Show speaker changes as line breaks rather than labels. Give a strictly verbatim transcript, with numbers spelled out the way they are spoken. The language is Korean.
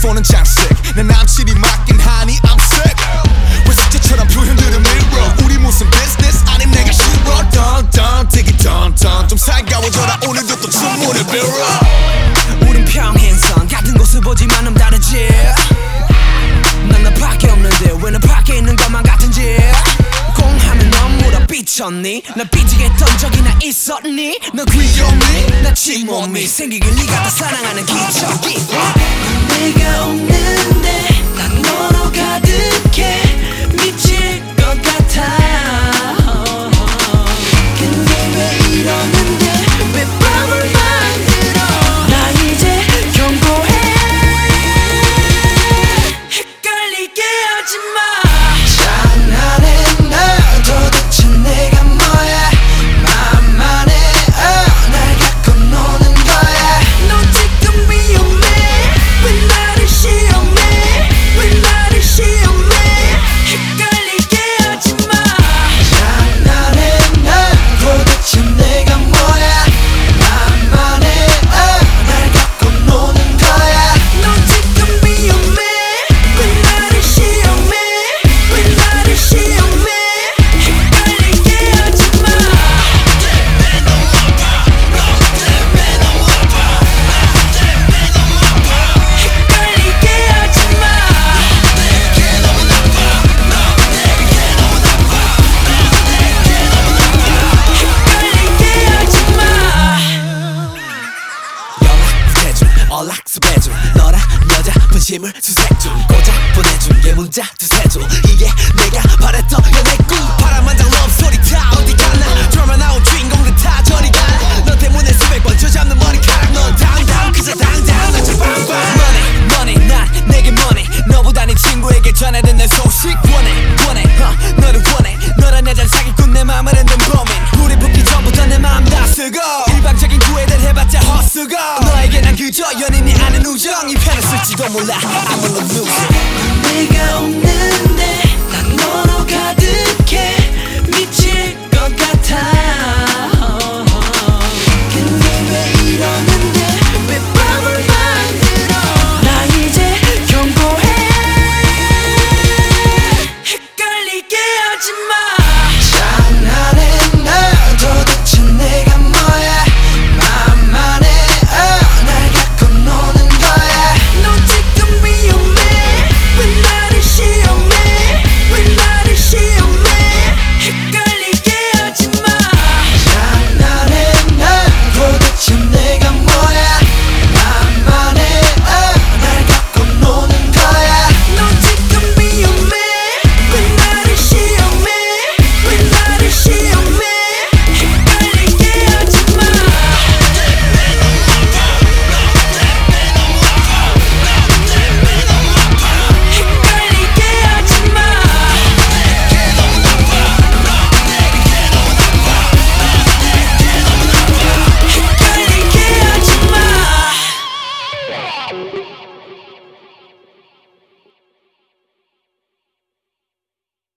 폰은 장식 내 남친이 맞긴 하니 I'm sick 왜 숙제처럼 표현들은 밀어 우리 무슨 business 아님 내가 싫어 던던 되게 던던 좀 살가워져라 오늘도 또 춤물을 빌어
우린 평행선 같은 곳을 보지만 넌 다르지 난 나밖에 없는데 왜 너 밖에 있는 것만 같은지 공하면 넌 물어 삐쳤니 나 삐지게 했던 적이 나 있었니 너 귀여니 나 침몸이 생기길 네가 다 사랑하는 기적이 내가 없는데 난 너로 가득해 미칠 것 같아 근데 왜 이러는데 왜 밤을 만들어 나 이제 경고해 헷갈리게 하지마 장난해 나 도대체 내가 뭐야 맘만 해 어, 날 갖고 노는 거야 너 지금 위험해 왜 나를 시험해 왜 나를 시험해 헷갈리게 하지마 장난해 나 도대체 내가 뭐야 맘만 해 어, 날 갖고 노는 거야 너 지금 위험해 왜 나를 시험해 왜 나를 시험해 헷갈리게 하지마 헷갈리게 하지마 헷갈리게 하지마 연락 대중 연락서 배중 너라 여자 분심을 수색 중 고작 보내준 게 문자 두세 줄 이게 내가 바랬던 연애 꿈 파란만장 럽소리 다 어디 갔나 드라마 나온 주인공들 다 저리 가나 너 때문에 수백 번 져잡는 머리카락 넌 당당 그저 당당 난 저 빵빵 money money 난 내게 money 너보다 네 친구에게 전해든 내 소식 원해 원해 uh, 너를 원해 너란 여자를 사기꾼 내 맘을 흔든 범인 우리 붙기 전부터 내 맘 다 쓰고 일방적인 구애들 해봤자 헛수고 너에게 난 그저 연인이 아는 우정 이 편을 쓸지도 몰라 I'm a loser 내가 없는데 난 너로 가득해 미칠 것 같아 근데 왜 이러는데 왜 밤을 만들어 나 이제 경고해 헷갈리게 하지마 장난해 나 도대체 내가 뭐야 맘만 해 어, 날 갖고 노는 거야 너 지금 위험해 왜 나를 시험해 왜 나를 시험해 헷갈리게 하지마 장난해 나 도대체 내가 뭐야 맘만 해 어, 날 갖고 노는 거야 너 지금 위험해 왜 나를 시험해 왜 나를 시험해 헷갈리게 하지마 헷갈리게 하지마 헷갈리게 하지마